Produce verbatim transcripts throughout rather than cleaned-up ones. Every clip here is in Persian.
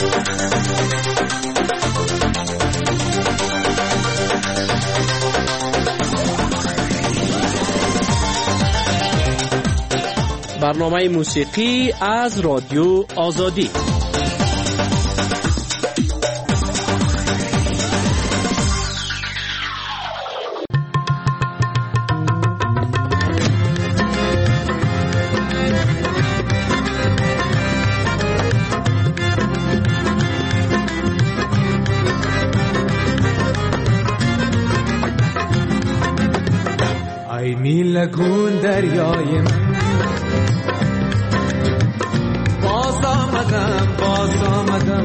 برنامه موسیقی از رادیو آزادی. ای میلگون دریای من، باز آمدم باز آمدم.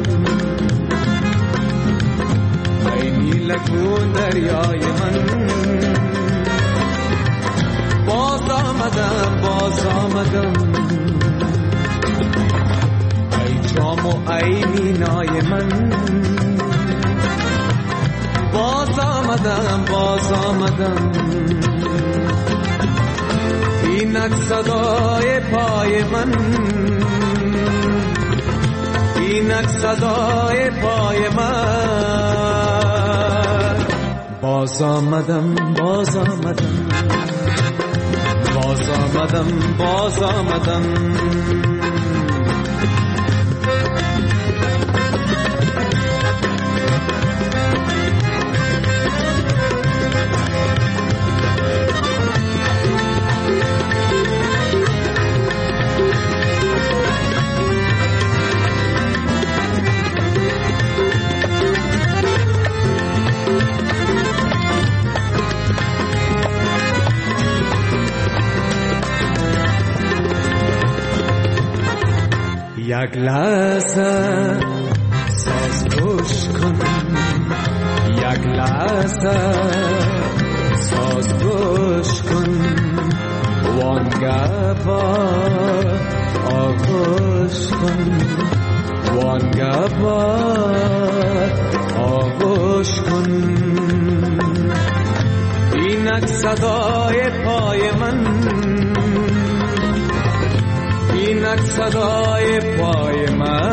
ای میلگون دریای من، باز آمدم باز آمدم. ای جام و ای مینای من، باز آمدم باز آمدم. اینک صدای پای من، اینک صدای پای من. باز آمدم باز آمدم باز آمدم باز آمدم. یک لحظه ساز گوش کن، یک لحظه ساز گوش کن. وانگه با آغوش کن، وانگه با آغوش کن. اینک صدای پای من، اینک صدای پای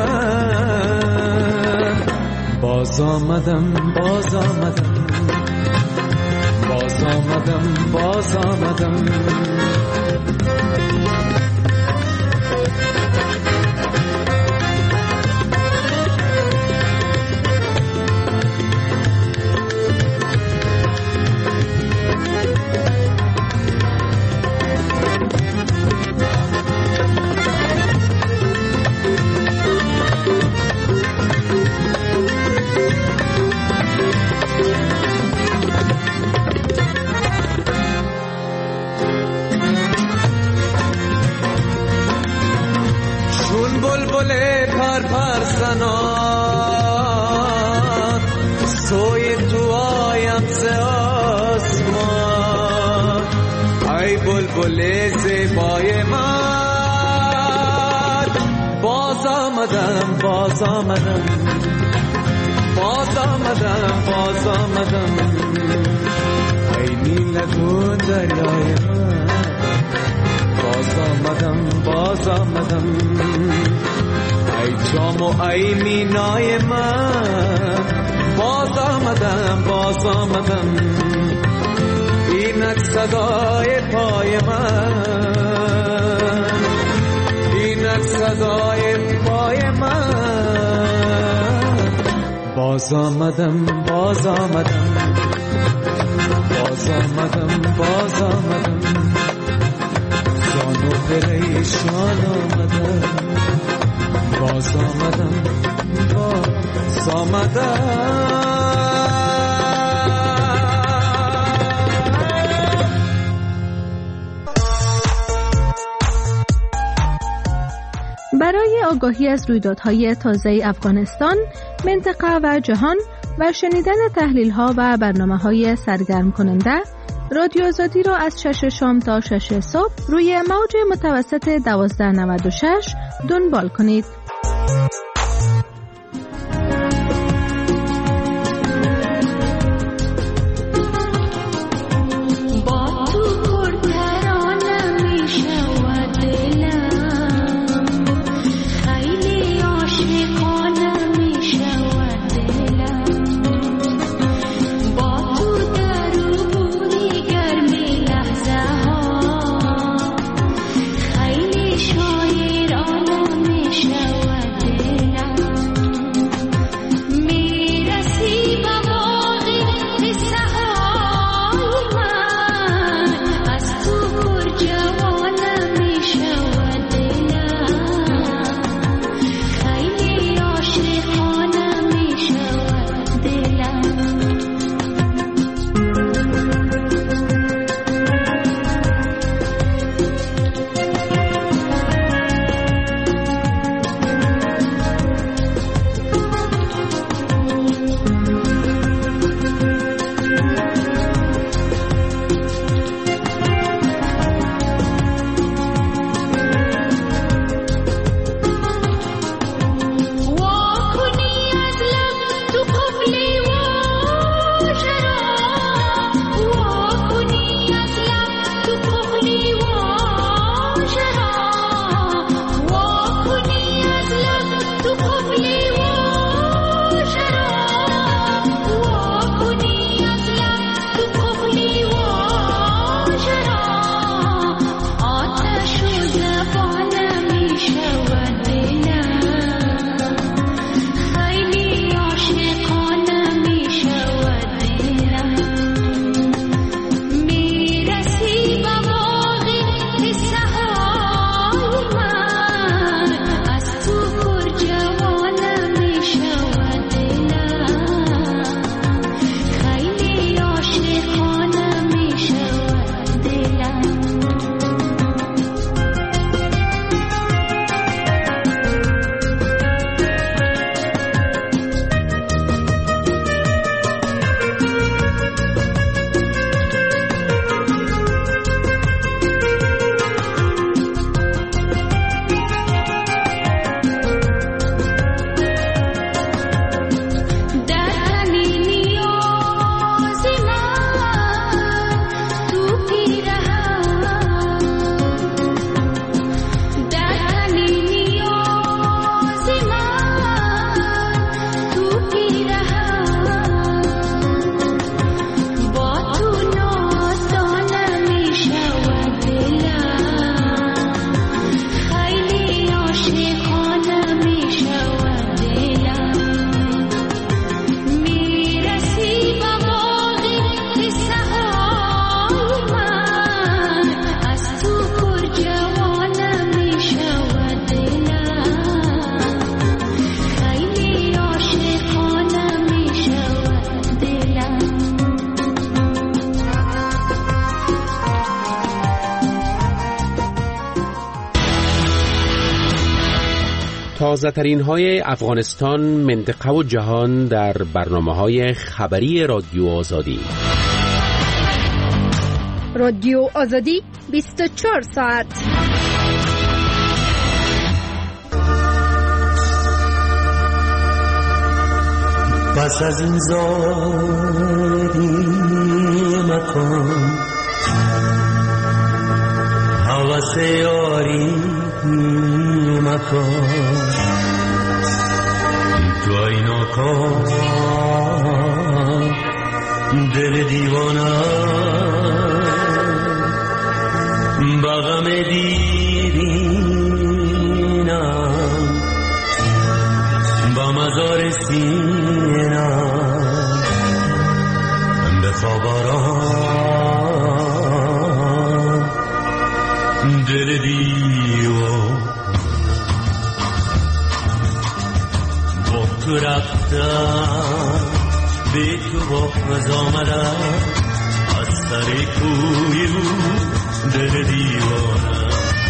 من. باز آمدم باز آمدم باز آمدم باز آمدم. سوی تو آیم ز آسمان. ای بلبل زیبای من، باز آمدم باز آمدم باز آمدم باز آمدم. ای نیلگون دریای من، باز آمدم باز آمدم. ای جام و ای مینای من، باز آمدم باز آمدم. اینک صدای پای من، اینک صدای پای من. باز آمدم باز آمدم باز آمدم باز آمدم. جان و پریشان آمدم، باز آمدم باز آمدم. برای آگاهی از رویدادهای تازه افغانستان، منطقه و جهان و شنیدن تحلیل‌ها و برنامه‌های سرگرم کننده، رادیو آزادی را از شش شام تا شش صبح روی موج متوسط دوازده نود و شش دنبال کنید. خیلی عاشقانه تازه ترین های افغانستان، منطقه و جهان در برنامه های خبری رادیو آزادی. رادیو آزادی بیست و چهار ساعت. پس از این زاری مکن، حوث یاری مکن، تو اینا کن دل دیوانه بغم دیرینم با مزار سینم به خواباران دل دیوان با تو رفتم به تو باز آمدم از سر کوی رو دل دیوانم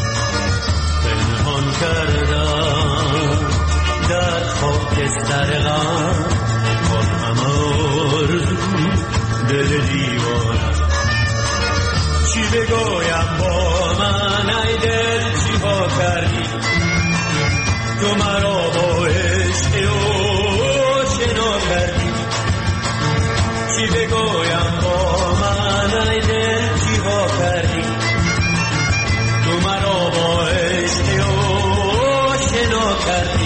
پنهان کردم در خاکستر غم باز همه آرزو دل دیوانم چی بگویم با من ای دل چی ها کردی تو مرا با عشق او شنا کردی چی بگویم با من ای دل چی ها کردی تو مرا با عشق او شنا کردی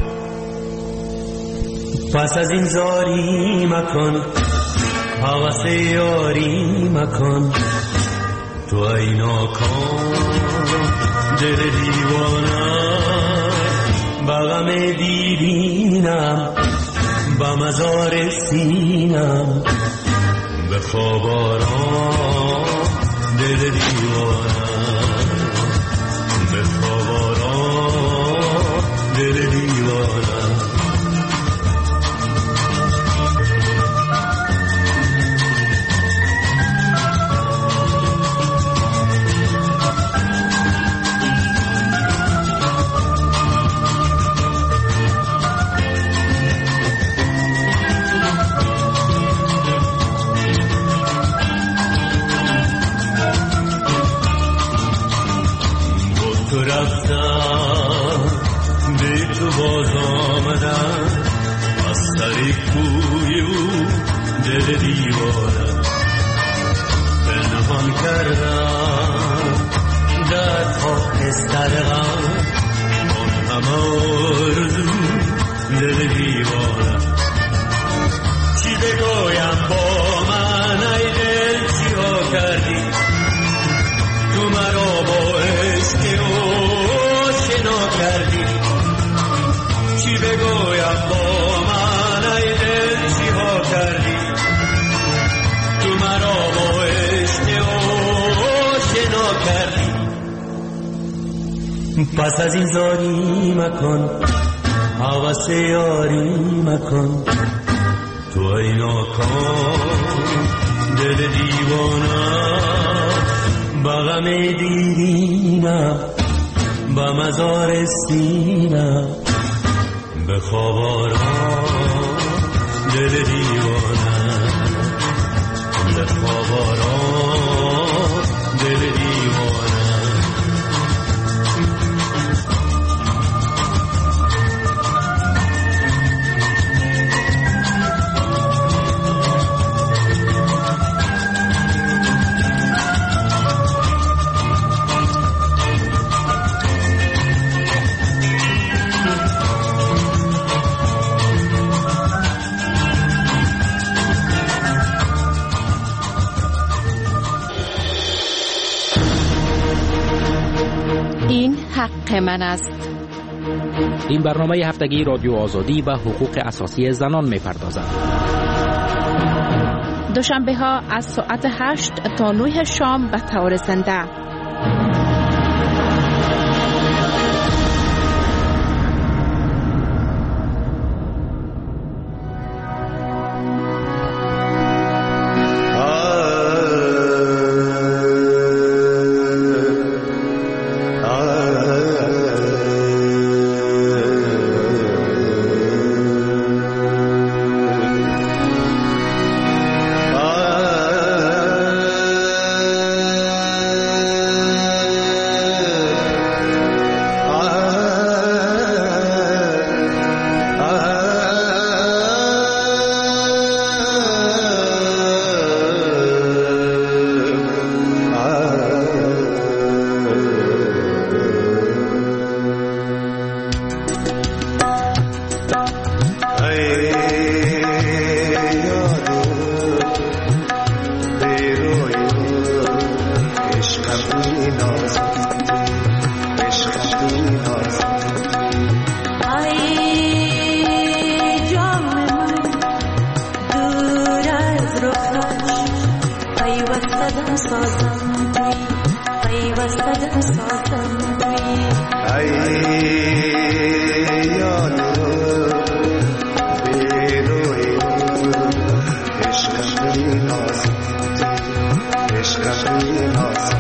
پس از این زاری مکن حوث یاری مکن تو ای ناکام دل دیوانه بغم دیرینم با مزار سینم به خواب آرام دل دیوانه به خواب آرام دل دیوانه باز آمدم از سر کوی او دل دیوانه پنهان کردم در خاکستر غم آن همه آرزو دل دیوانه چی بگویم با من ای دل چی ها کردی تو مرا با عشق او شنا کردی چی بگویم با من ای دل چی ها کردی تو مرا با عشق او شنا کردی پس از این زاری مکن حوث یاری مکن تو ای ناکام دل دیوانه بغم دیرینم با مزار سینم به خواب آرام دل دیوانه به خواب آرام دل دیوانه حق من است. این برنامه هفتگی رادیو آزادی و حقوق اساسی زنان می‌پردازد. دوشنبه ها از ساعت هشت تا نه شام به طور زنده. دم سازم توی پیوسته دم سازم توی ای یاد بیروی عشق بی ناز عشق بی ناز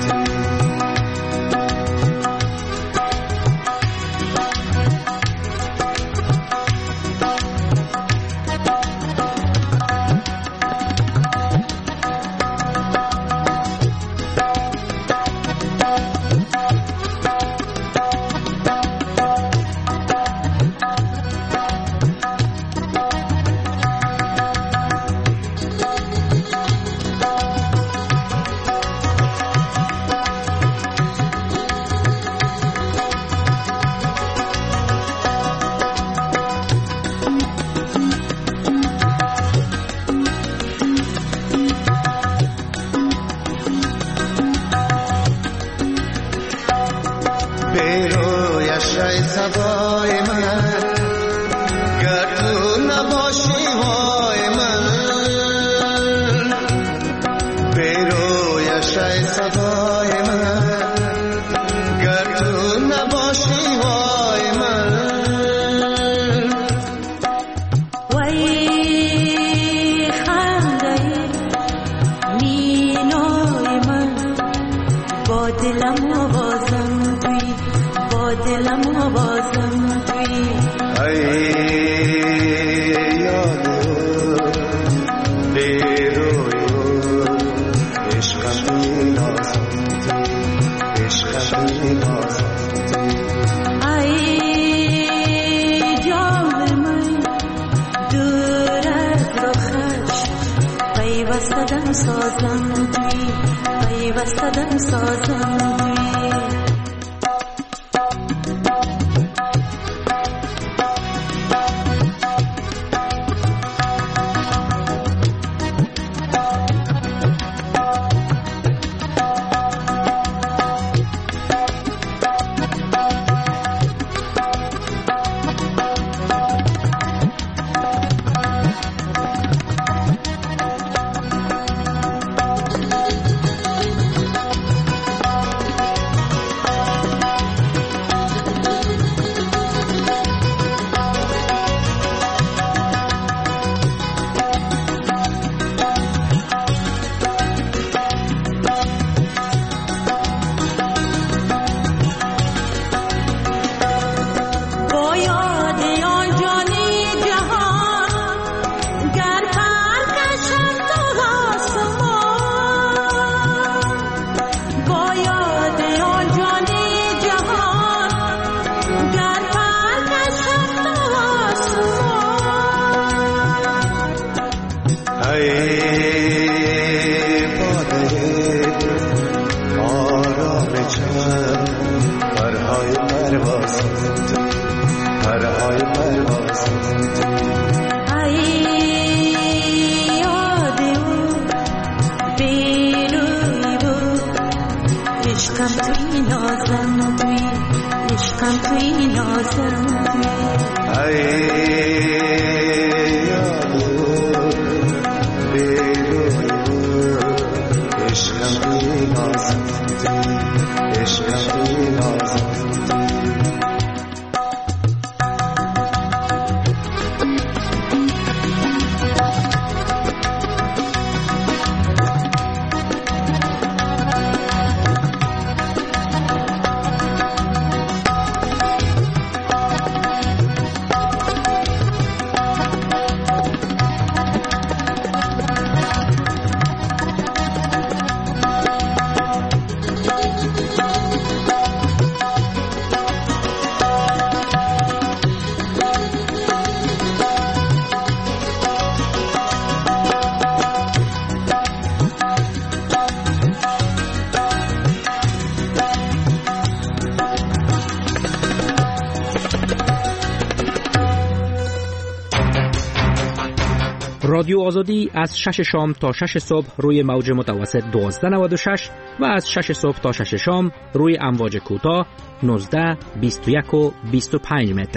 رادیو آزادی از شش شام تا شش صبح روی موج متوسط دوازده نود و شش و از شش صبح تا شش شام روی امواج کوتاه نوزده، بیست و یک و بیست و پنج متر.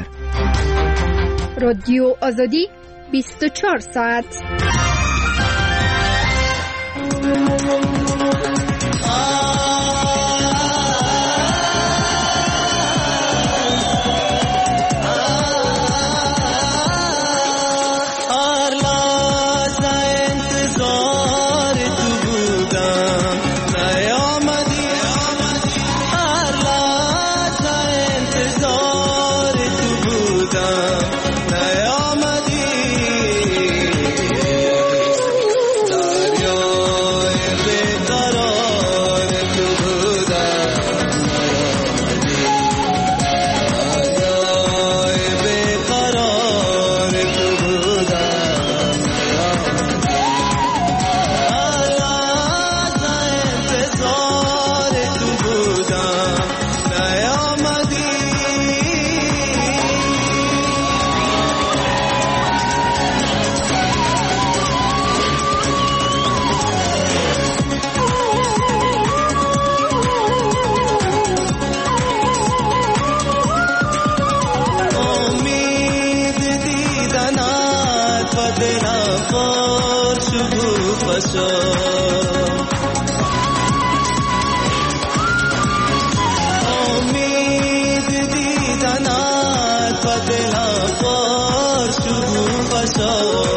رادیو آزادی بیست و چهار ساعت. باشو امید دیدنت و دلم پر شروع باشو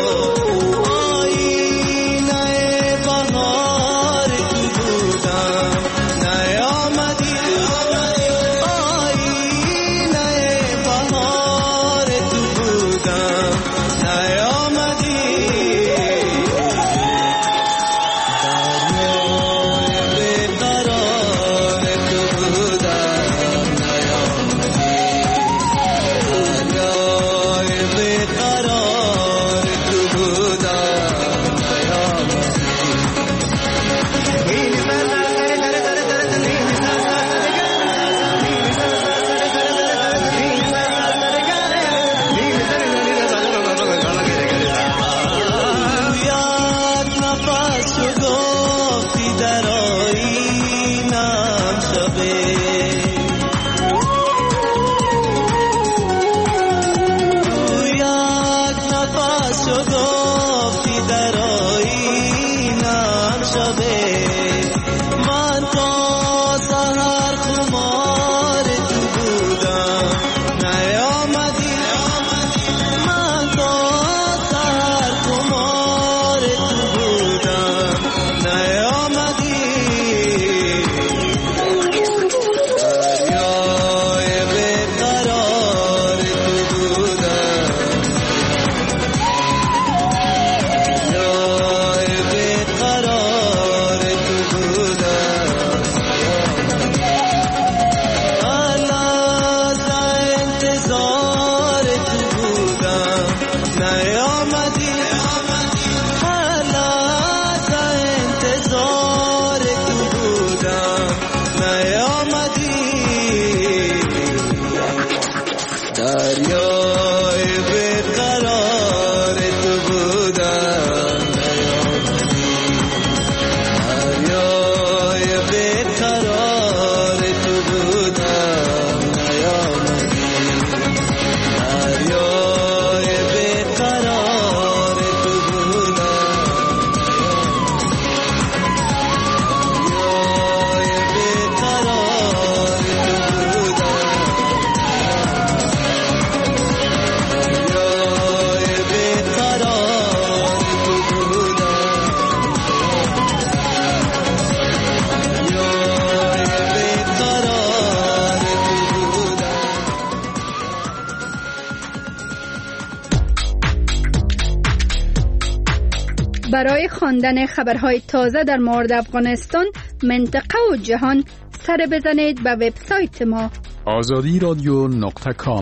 برای خواندن خبرهای تازه در مورد افغانستان، منطقه و جهان سر بزنید به وبسایت ما آزادی رادیو نقطه کام.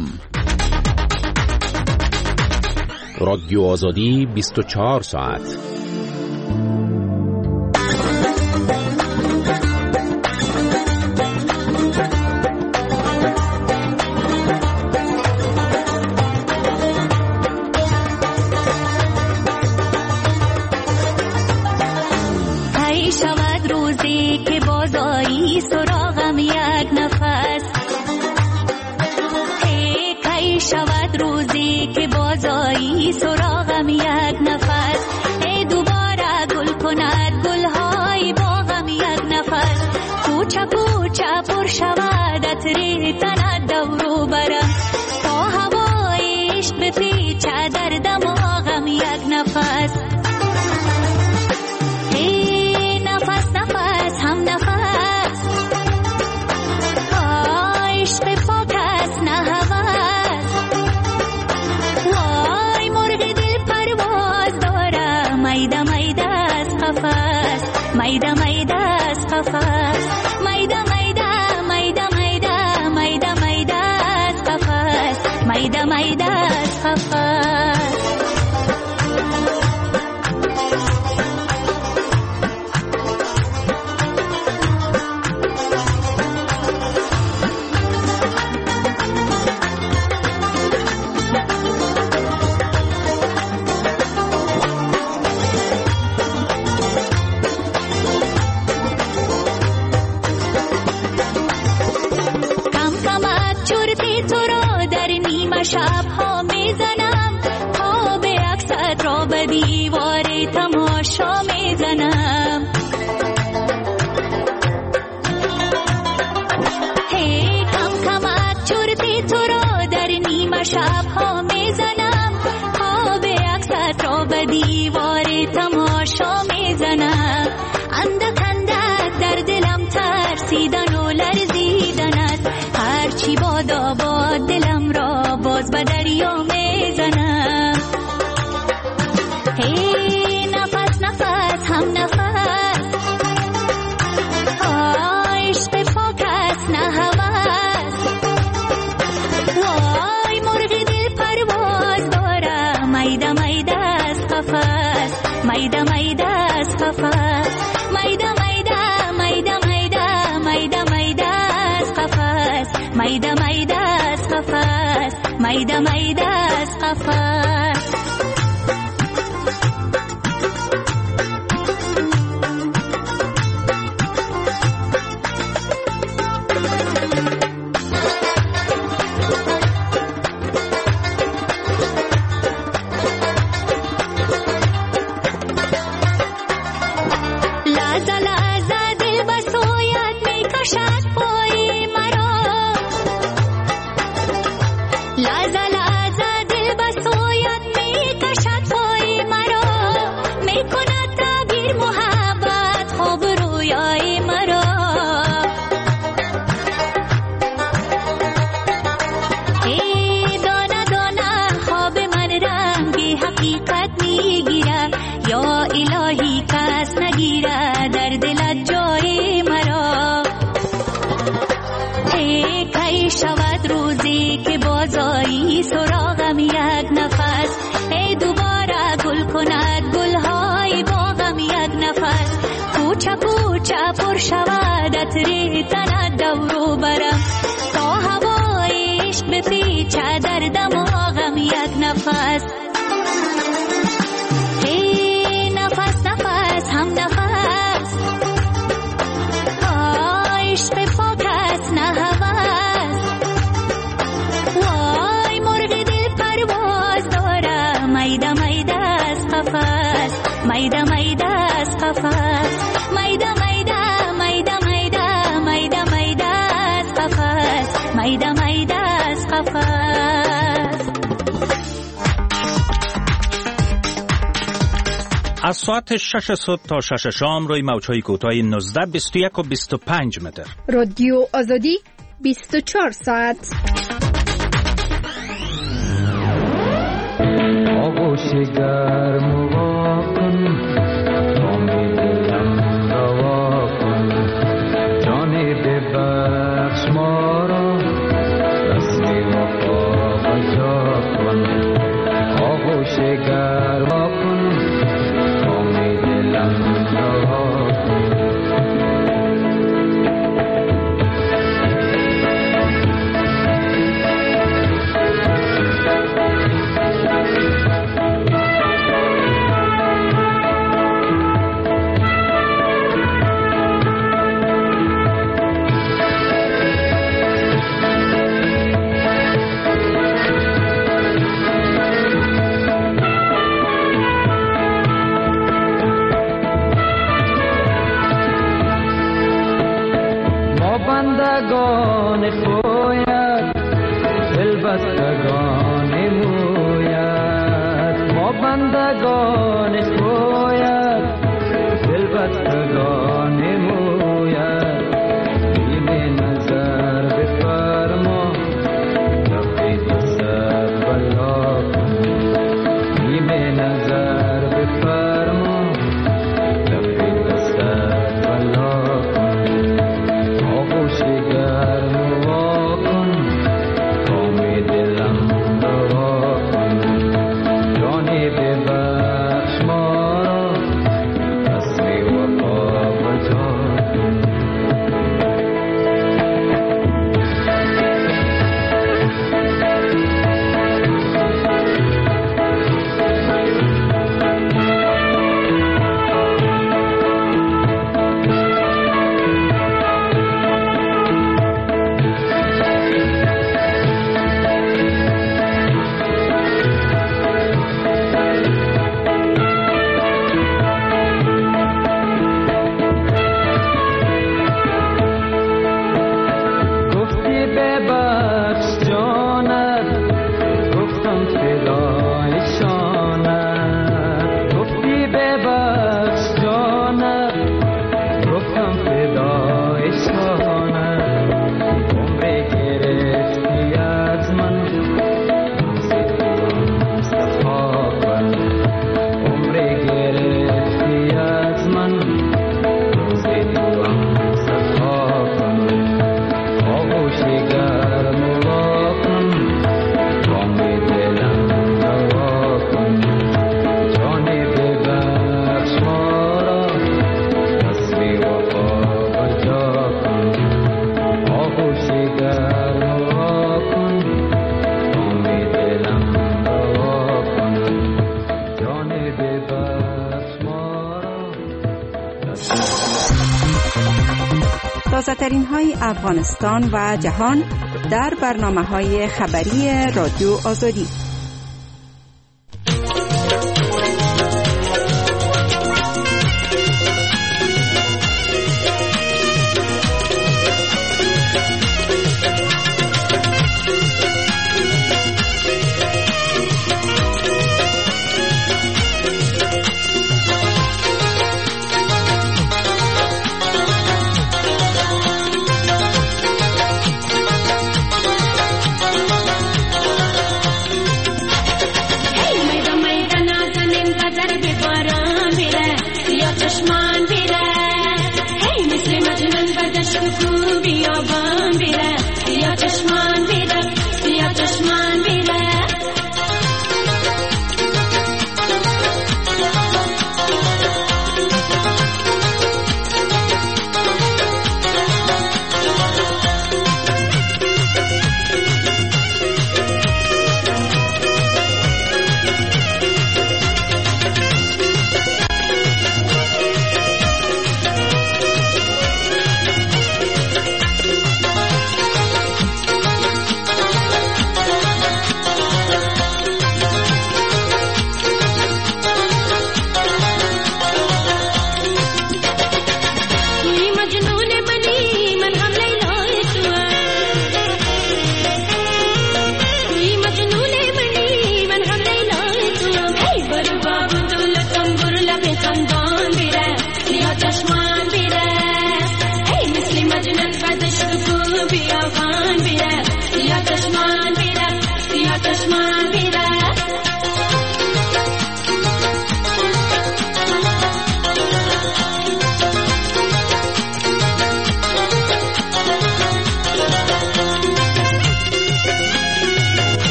رادیو آزادی بیست و چهار ساعت. سراغم یک نفس ای دوباره گل کند گلهای باغم یک نفس کوچه کوچه پر شود عطر تنت دورو برم تا هوای عشق بپیچه در دماغم یک نفس ای نفس نفس هم نفس عشق پاک است نه هوس وای مرغ دل پرواز داره میده میده از قفس میده میده از قفس میده میده میده میده میده میده از قفس میده میده از قفس تماشا میزنم. هی کم کمک چرتی تو را در نیمه شبها میزنم. خواب عکست را به دیوار تماشا میزنم. اندک اندک در دلم ترسیدن و لرزیدن است. هرچی باد آباد دلم را باز به دریا میزنم. هی نفس نفس هم نفس، عشق پاک است نه هوس. وای مرغ دل پرواز داره، میده میده از قفس، میده میده از قفس، میده میده میده میده میده میده از قفس، میده میده از قفس، میده میده از قفس. سراغم یک نفس، ای دوباره گل کند گلهای باغم یک نفس. کوچه کوچه پر شود عطر تنت دورو برم، تا هوای عشق بپیچه در دماغم یک نفس. ای نفس نفس هم نفس، عشق پاک است نه هوس. وای مرغ دل پرواز داره، میده میده از قفس، میده میده از قفس، میده میده میده میده میده میده از قفس، میده میده از قفس. از ساعت شش صبح تا شش شام روی موج‌های کوتاه نوزده، بیست و یک و بیست و پنج متر. رادیو آزادی بیست و چهار ساعت. آغوش گرم و واکن، نام دلم روا کن. جان ببخش ما را، رسم وفا بجا کن. آغوش گرم واکن، نام دلم روا کن. بندگان خویت، دلبستگان مویت. ما بندگان خویت، دلبستگان مویت. بیم نظر بفرما، تفید سر بلا کن. بیم نظر بفرما، تفید سر بلا کن. آغوش گرم و واکن، کام دلم روا کن. جان ببخش ما تازه ترین های افغانستان و جهان در برنامه های خبری رادیو آزادی.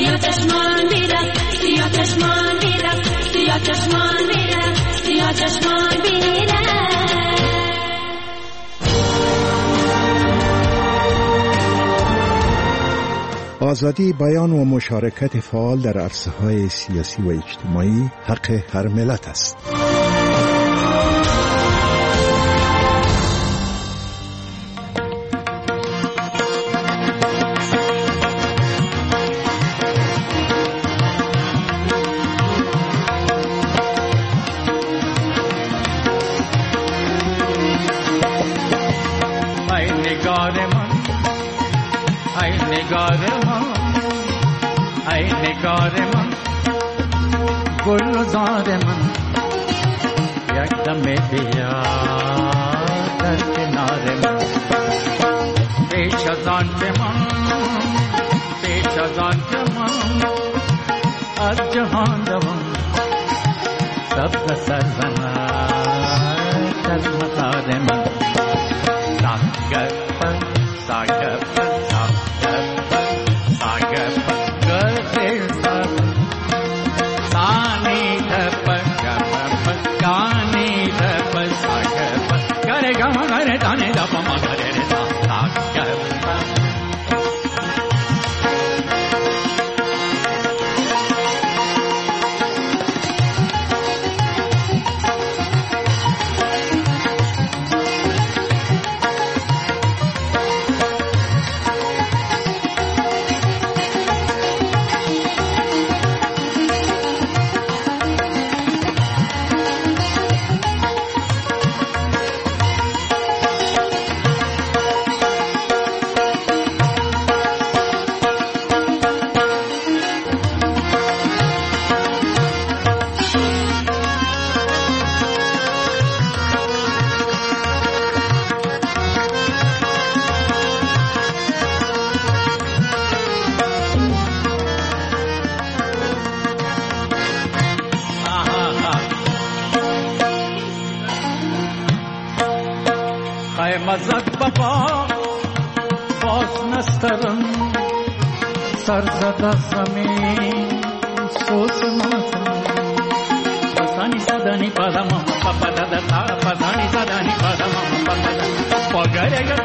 چشمان آزادی بیان و مشارکت فعال در عرصه‌های سیاسی و اجتماعی حق هر ملت است. گلزار من یک دم بیا در کنار من، پیش از آن که من پیش از آن که من از جهان دوم سبز سرزند از مزار من. ساگپ ساگپ ساگپ ساگپ گرد سر سانی دپ گپ گانی دپ ساگپ گره گم گره دانی دپ ما گره ساگپ. مزد بابا باز نسترم سرزد زمین سوز ماتم پسانی صدانی پادم پاپا دادا تا پسانی صدانی پادم پاپا دادا پگرگا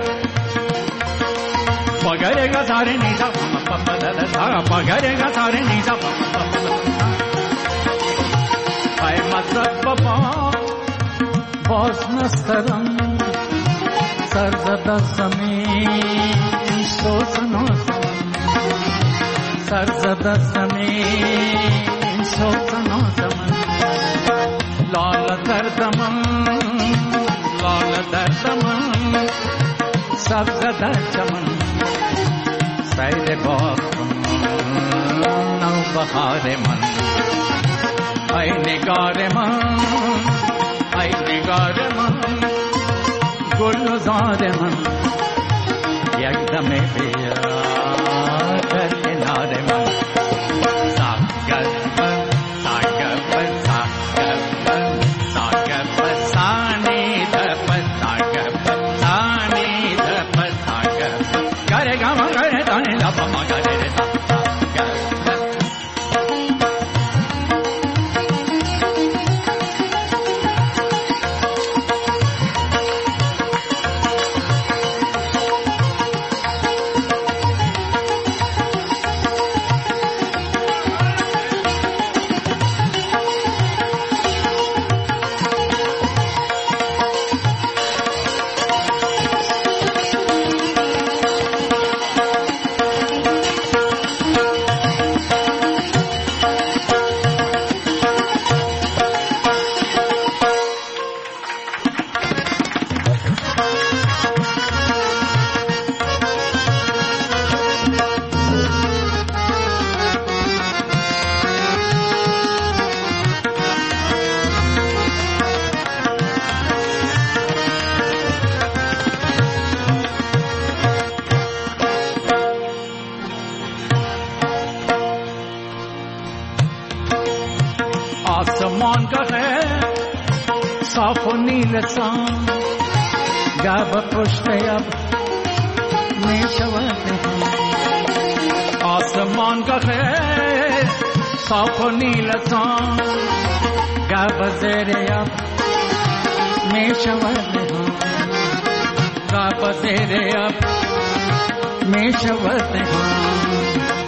پگرگا سارے نیزا پاپا دادا تا پگرگا سارے نیزا پاپا ای مزد بابا باز نسترم سرزد زمین سوز نازم سرزد زمین سوز نازم لال دردم لال دردم سبز در چمن سیر باغ نو بهار من. ای نگار من ای نگار من گلزار من یک دم بیا در کنار من. ساگپ ساگپ ساگپ ساگپ سانی دپ ساگپ سانی دپ ساگپ گره گم گره دانی لپ ما گره آسمان کا ہے صاف و نیل سان گاب پشت اب میں شود آسمان کا ہے صاف و نیل سان گاب زیر اب میں شود گاب زیر اب میں شود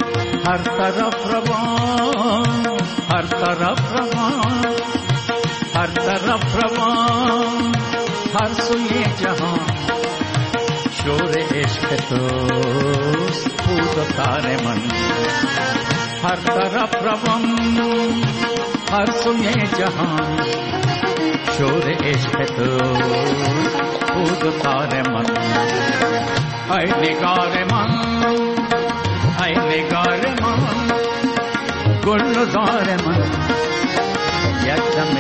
هر طرف روان، هر طرف روان، هر طرف روان، هر سوی جهان شور عشق توست بود و تار من. هر طرف روان، هر سوی جهان شور عشق توست بود و تار من. ای نگار من، ای نگار من، گل زار من، یک دم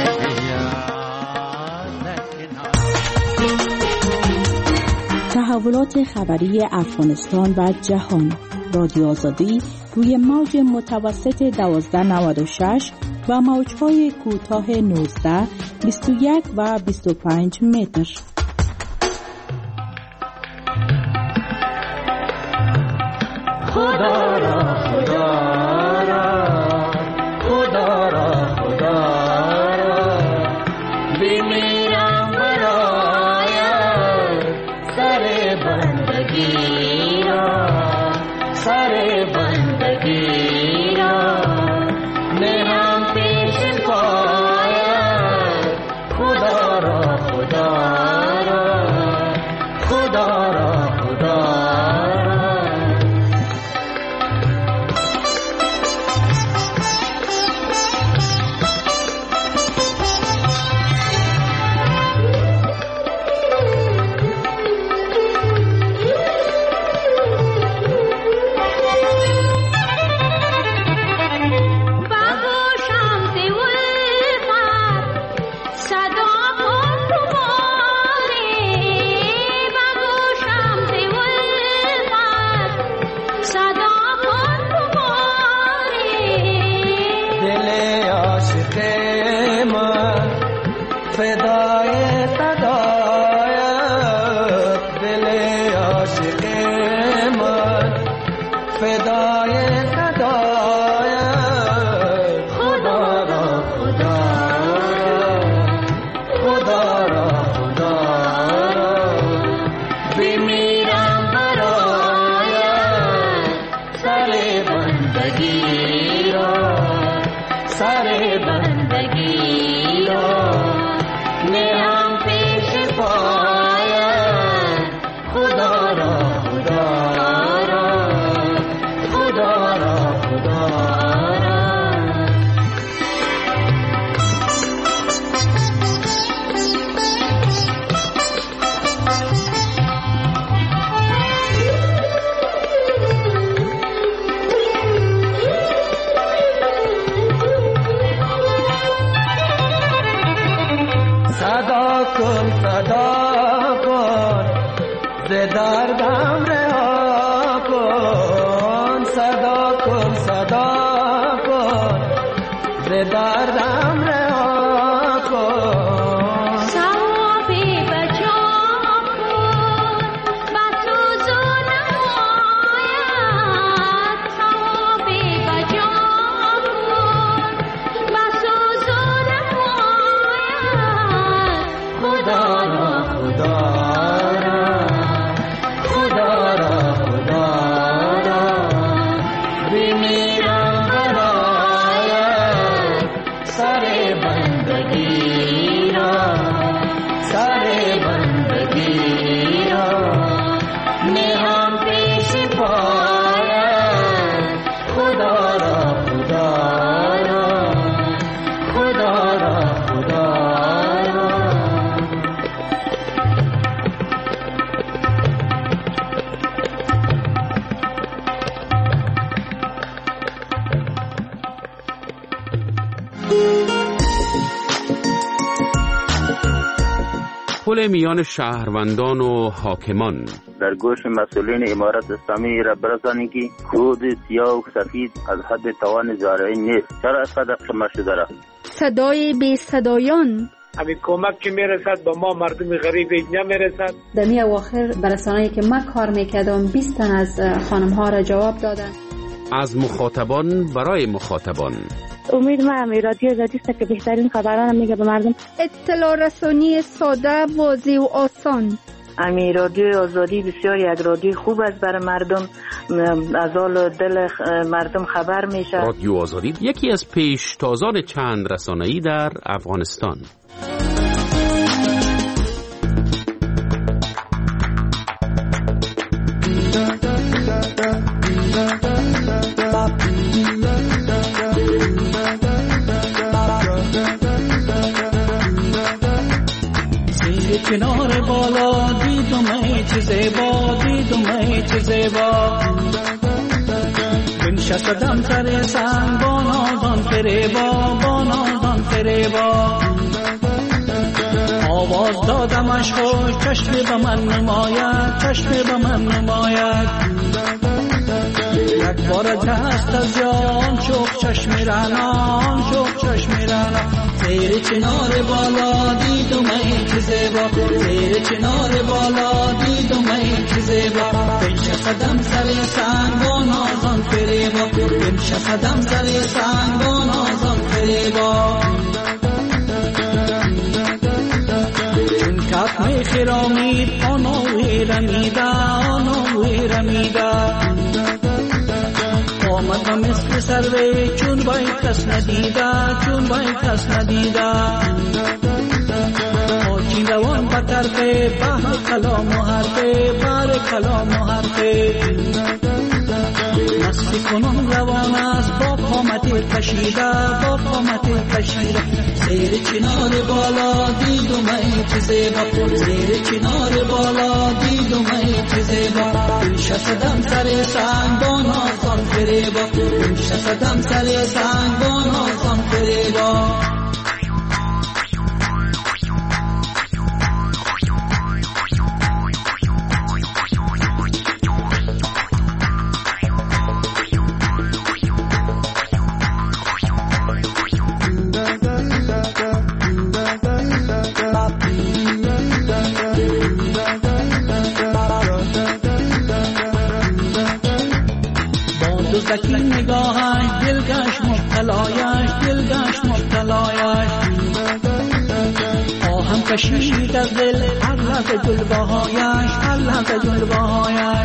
تحولات خبری افغانستان و جهان. رادیو آزادی روی موج متوسط دوازده نود و شش و موج‌های کوتاه نوزده، بیست و یک و بیست و پنج متر. خدا را خدا را خدا را خدا را بمیرم برایت، سر بندگی را سر بندگی را نهم پیش پایت. خدا را خدا را خدا را خدا پل میان شهروندان و حاکمان. در گوش مسئولین امارت اسلامی را برسانید که کود سیاه و سفید از حد توان زارعی نیست. چرا اینقدر شما شده را؟ صدای بی صدایان. همین کمک که میرسد با ما مردم غریب نمیرسد. در می اواخر برسانه‌ای که من کار میکردم بیست تن از خانم ها را جواب دادن. از مخاطبان برای مخاطبان. امید ما هم رادیو آزادی است که بهترین خبران میگه به مردم. اطلاع رسانی ساده، واضح و آسان. امی رادیو آزادی بسیار یک رادیو خوب است برای مردم، از حال دل مردم خبر میشه. رادیو آزادی یکی از پیشتازان چند رسانه‌ای در افغانستان. کنار بالا دیدم ای چه زیبا، دیدم ای چه زیبا، بنشستم سر سنگ با نازان فریبا، با نازان فریبا، آواز دادمش خوش چشم به من نماید، چشم به من نماید، یک بار دست از جان شوق چشم رنان، شوق چشم رنان، زیر چنار بالا دیدم ای چه زیبا، زیر چنار بالا دیدم ای چه زیبا، بنشستم سر سنگ با نازان فریبا، بنشستم سر سنگ با نازان فریبا، چون کف می خرامید آنوی رمیده، آنوی رمیده، آمدم مثل سروی چون بای کس ندیده، چون بای کس ندیده، آچین روان به طرف بحر کلام و حرفه، بحر کلام و حرفه، مستی کنم روان است با قامت کشیده، با قامت کشیده، زیر چنار بالا دیدم ای چه زیبا، زیر چنار بالا دیدم ای چه زیبا، بنشستم سر سنگ با نازان فریبا، بنشستم سر سنگ با نازان فریبا، زکی نگاهش دلگش مبتلایش، دلگش مبتلایش، آهم کشید از دل هر لحظه جلوهایش، هر لحظه جلوهایش،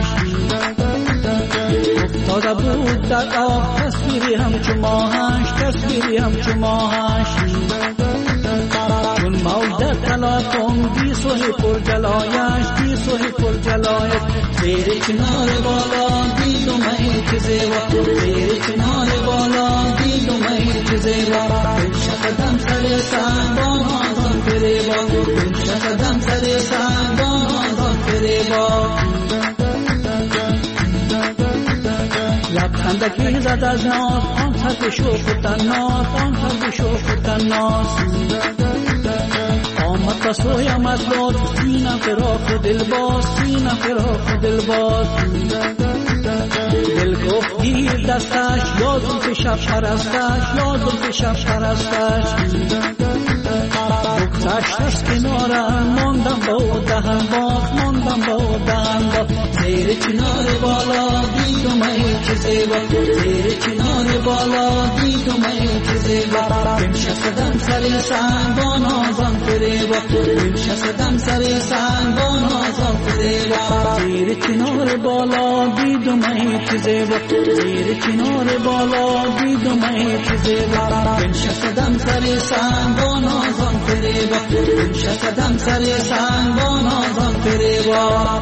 افتاده بود در آب تصویری همچو ماهش، تصویری همچو ماهش، چون موج در تلاطم بی سوی پر جلایش، بی سوی پر جلایش، زیر کنار بالا دیدم ای چه زیبا، زیر کنار بالا دیدم ای چه زیبا، بنشستم سر سنگ با نازان فریبا، بنشستم سر سنگ با نازان فریبا، لبخندکی زد از ناز آن سر شوق و تناز، آن سر شوق و تناز، آمد بسویم از لطف سینه فراق و دلباز، سینه فراق و دلباز، دل گفت گیر دستش یا زلف شب پرستش، یا زلف شب پرستش، بگذشت از کنارم ماندم با او دهن باز، ماندم با او دهن باز، زیر چنار بالا دیدم ای چه زیبا، زیر چنار بالا دیدم ای چه زیبا، بنشستم سر سنگ با نازان فریبا، بنشستم سر سنگ با نازان فریبا، زیر چنار بالا دیدم ای چه زیبا، زیر چنار بالا دیدم ای چه زیبا، بنشستم سر سنگ با نازان فریبا، بنشستم سر سنگ با نازان فریبا.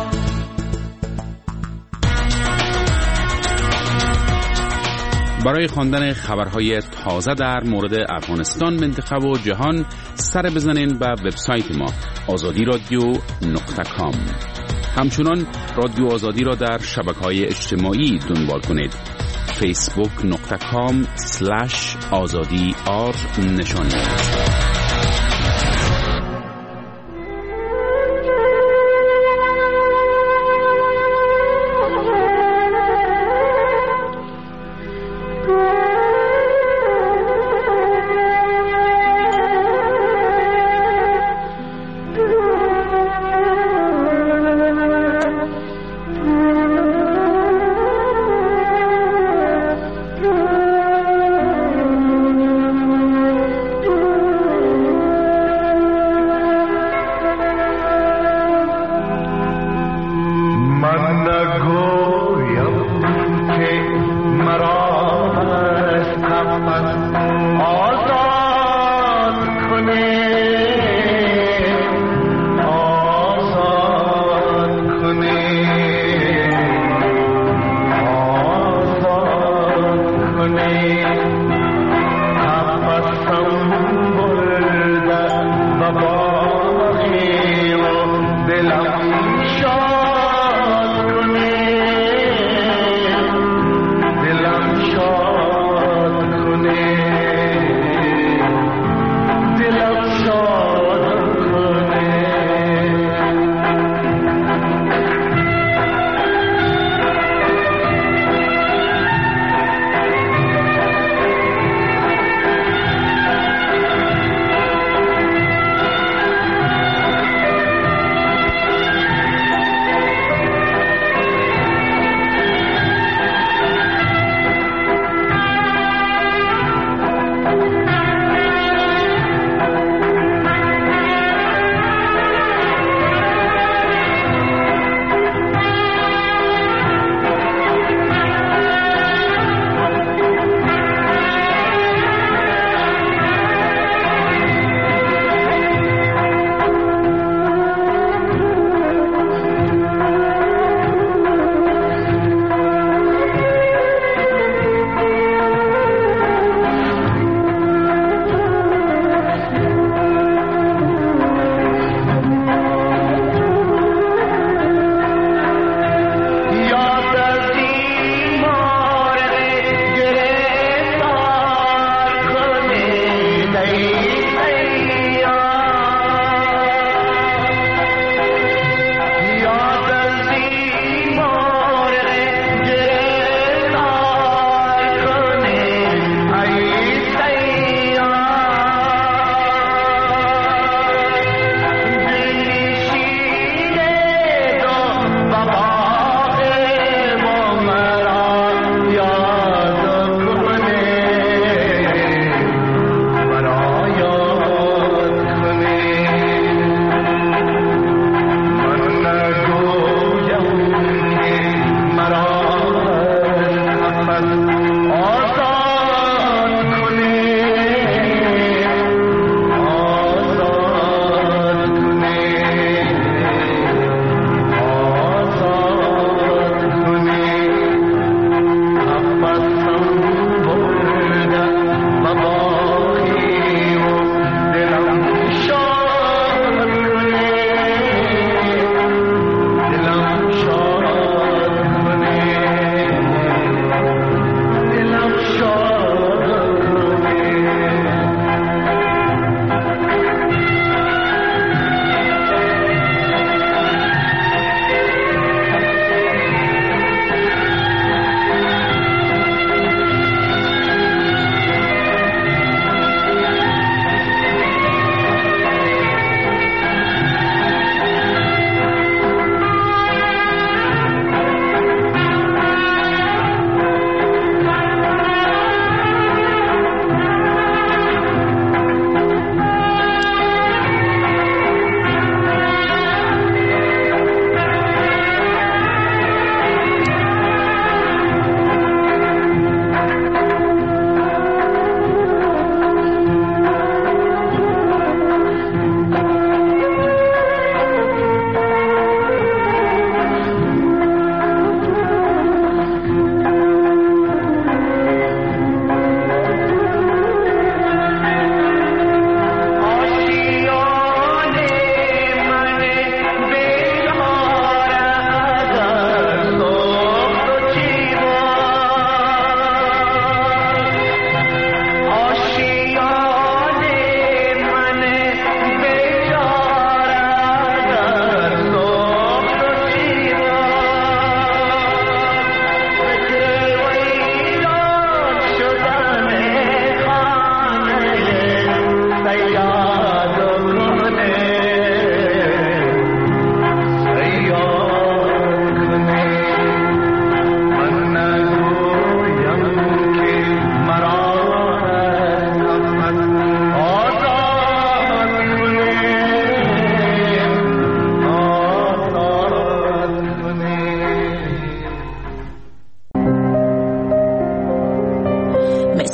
برای خواندن خبرهای تازه در مورد افغانستان، منطقه و جهان سر بزنین به وبسایت ما آزادی رادیو نقطه کام. همچنان رادیو آزادی را در شبکه‌های اجتماعی دنبال کنید. فیسبوک نقطه کام سلش آزادی آر نشانی.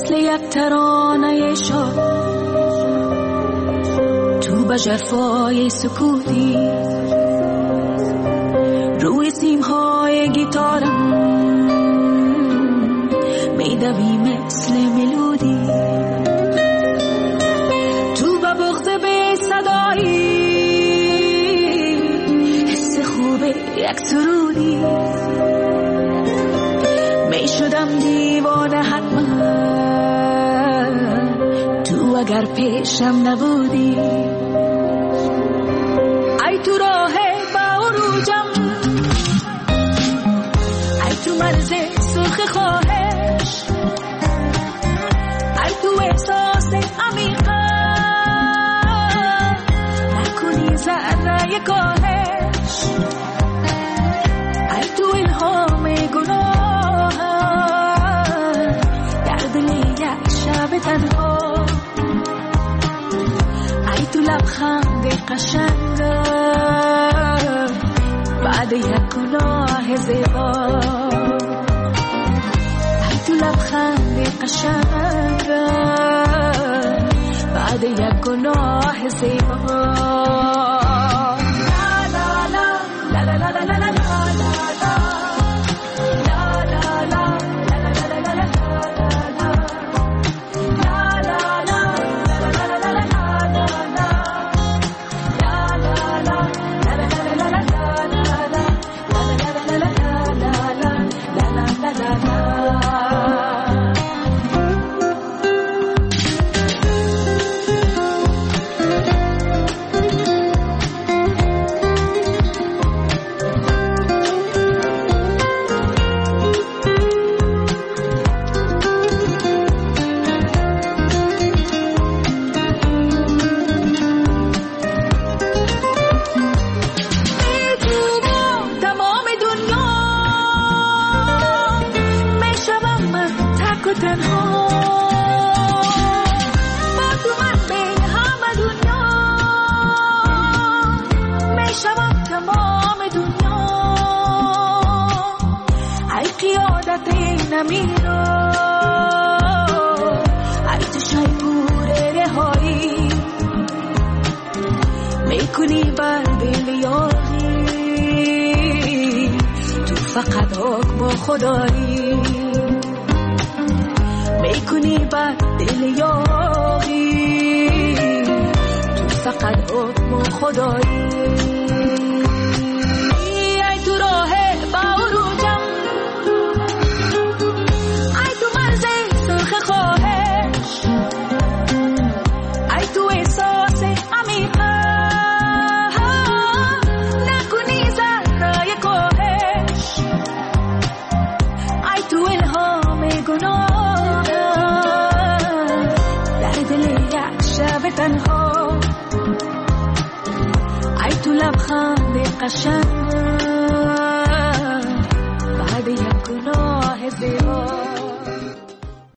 مثل یک ترانه شاد تو به جفای سکوتی روی سیمهای گیتارم میدوی مثل ملودی تو به بغض به صدایی حس خوب یک سرودی می شدم دیوانه حتما تو اگر پیشم نبودی ای تو راه با عروجم ای تو مرز سرخ خواهش ای تو احساس عمیقا نکنی ذره کاهش ای تو الهام گناه در دل یک شب تنها ای تو لبخند قشنگ بعد یک گناه زیبا ای تو لبخند قشنگ بعد یک گناه زیبا فقط حکم خدایی میکنی بر دل یاری تو فقط حکم خدایی ای تو راه با عروجم ای تو مرز سرخ خواهش ای تو احساس عمیقا نکنی ذره کاهش ای تو الهام گناه در دل یک شب تنها ای تو لبخند قشنگ بعد یک گناه زیبا